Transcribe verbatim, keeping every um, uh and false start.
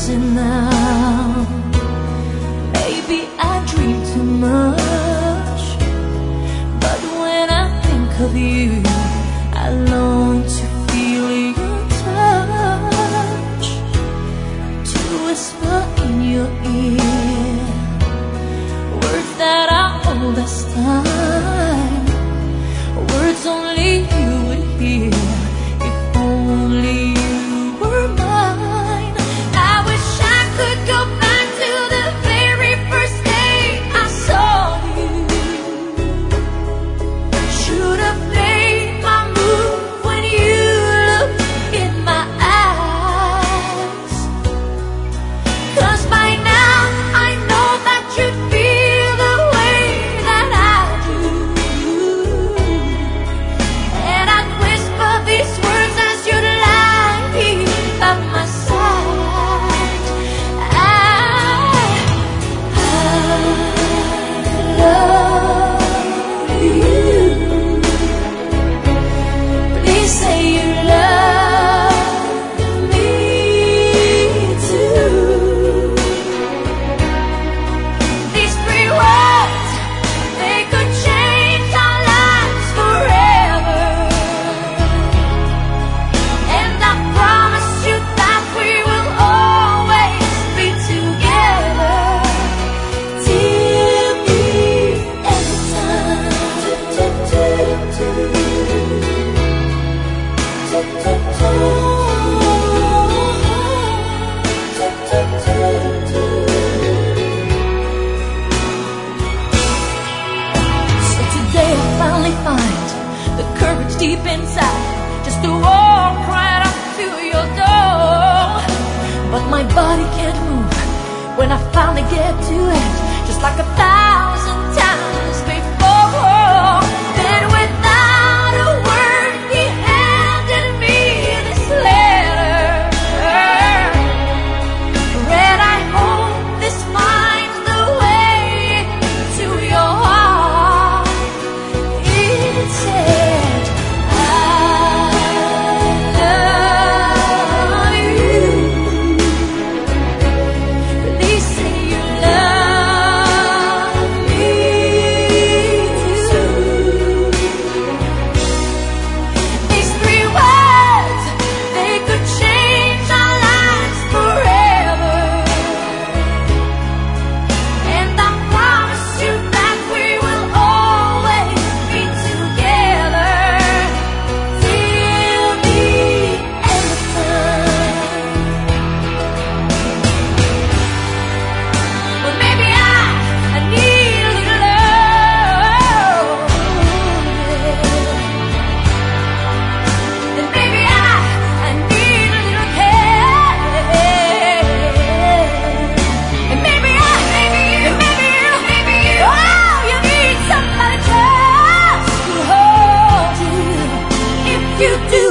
losing now. Maybe I dream too much, but when I think of you, I long to feel your touch, to whisper in your ear words that are old as time, words only you would hear if only you were mine. I wish I could go back to the very first day I saw you. Should have played my move when you looked in my eyes, 'cause by now I know that you'd feel the way that I do, and I'd whisper these words as you'd lie here by my side. I, I love you. Please say you love me too. These three words, they could change our lives forever, and I promise you that we will always be together till the end of time. So today I finally find the courage deep inside just to walk right up to your door. But my body can't move when I finally get to it, just like a thousand times before. Then without a word he handed me this letter. Read, I hope this finds the way to your heart. It said, I love you. Please say you love me too. These three words, they could change our lives forever, and I promise you that we will always be together till the end of time. But maybe I, I need a little love, and maybe I, I need a little care, and maybe I, maybe you, maybe you, maybe you, oh, you need somebody just to hold you. If you do